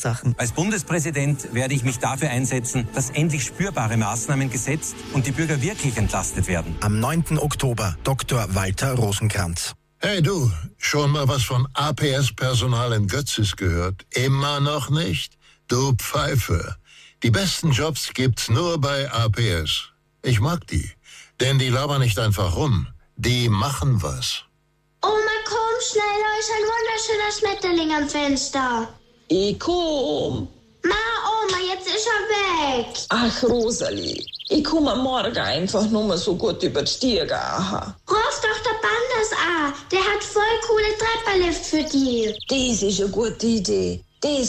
Ursachen. Als Bundespräsident werde ich mich dafür einsetzen, dass endlich spürbare Maßnahmen gesetzt und die Bürger wirklich entlastet werden. Am 9. Oktober Dr. Walter Rosenkranz. Hey du, schon mal was von APS-Personal in Götzis gehört? Immer noch nicht? Du Pfeife. Die besten Jobs gibt's nur bei APS. Ich mag die, denn die labern nicht einfach rum. Die machen was. Oma, komm schnell, da ist ein wunderschöner Schmetterling am Fenster. Ich komm. Oma, jetzt ist er weg. Ach, Rosalie, ich komme morgen einfach nur mal so gut über die Stiege. Ruf doch der Bandas an, der hat voll coole Trepperlift für dich. Das ist eine gute Idee. Das